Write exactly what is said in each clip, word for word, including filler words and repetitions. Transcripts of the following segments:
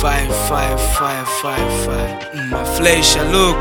five, five, five, five, five. My flesh, look.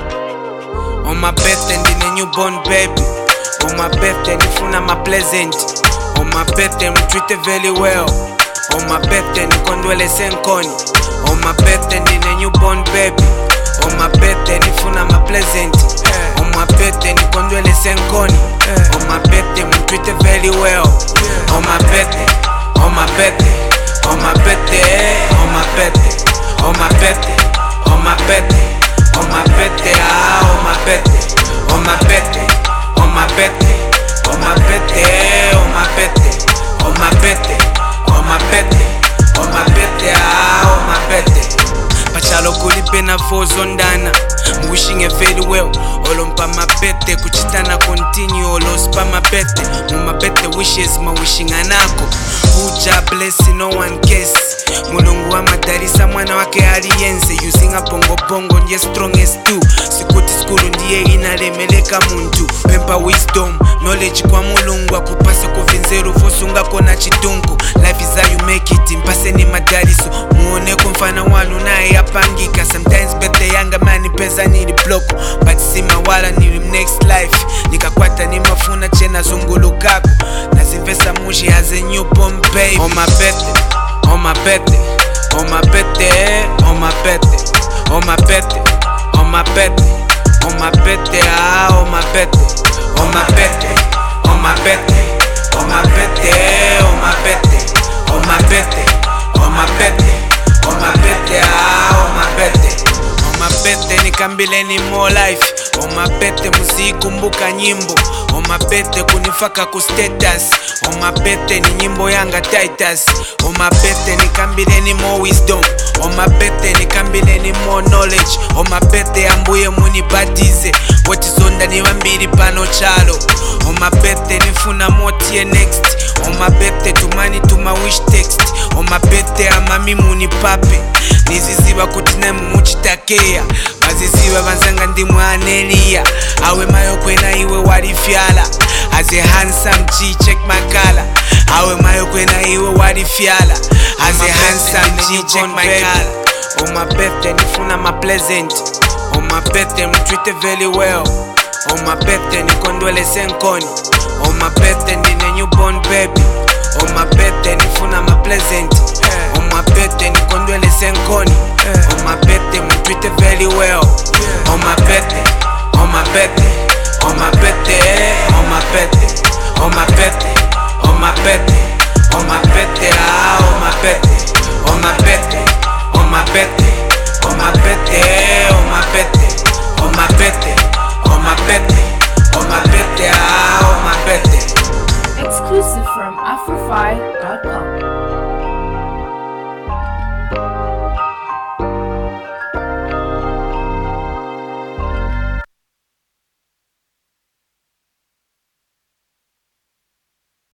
On my birthday, ndine newborn baby. On my birthday, nifuna my pleasant. On my birthday, we treat it very well. On my birthday, nikondwele senkoni. On my birthday, ndine newborn baby. On my birthday, nifuna my pleasant. On my birthday, nikondwele senkoni. On my birthday, we treat it very well. On my birthday, on my birthday, on my birthday, on my birthday, on my birthday, on my birthday, on my birthday, ah, on my birthday, on my birthday, on my birthday, on my birthday, on my birthday, on my birthday, on my birthday, on my birthday, ah, on my birthday. Pachalo kulipena fozondana, wishing it very well. Olompa my birthday, kuchitana continue. Olospa my birthday, my birthday wishes, my wishing anako. Uja blessing, no one guess. Mulungu wa madarisa mwana wake aliyenze. Using a bongo bongo, ndiye strongest too. Sikuti skulu ndiye inalemeleka muntu. Pempa wisdom, knowledge kwa mulungu. Akupase kuvinzeru, fosunga kona chidungu. Life is how you make it, impase ni madariso. Muone kumfana wanu nae apangika. Sometimes birthday yanga mani pesa nili bloko. But sima wala nili next life. Nikakwata ni mafuna chena zungulu kako. Nazivesa mushi has a newborn baby. On my birthday, on my birthday, on my birthday, on my birthday, on my birthday, on my birthday, on my birthday, ah, on my birthday, on my birthday, on my birthday, on my birthday, on my birthday, on my birthday, on my birthday, on my birthday, ah, on my birthday, on my birthday nikambile ni more life. On my birthday muzikumbuka nyimbo. On my birthday kunifaka ku status. On my birthday ni nyimbo yanga Titus. On my birthday nikambile ni more wisdom. On my birthday nikambile ni more knowledge. On my birthday ambuye munibatize. Wotizonda ni wambiri pano chalo. On my birthday nifuna motie next. On my birthday tumani tuma wish text. On my birthday amami munipape. Niziziba kuti nemu muchitakea. Baziziba banzanga ndi mwanelia. Awe mayo kwena iwe warifyala. As a handsome G, check my color. Awe mayo kwena iwe warifyala. As a handsome G, check my color. On my birthday nifuna my pleasant. On my birthday me treat it very well. On my birthday nikondwele senkoni. On my birthday ndine newborn baby. On my birthday nifuna my pleasant. On my birthday nikondwele senkoni. On my birthday me treat it very well. On my birthday, on my birthday, on my birthday, on my birthday, on my birthday, on my birthday, on my birthday, ah, on my birthday, on my birthday, on my birthday, on my birthday, on my birthday, on my birthday, on my birthday, on my birthday, ah, on my birthday. Exclusive from Afrofy dot com.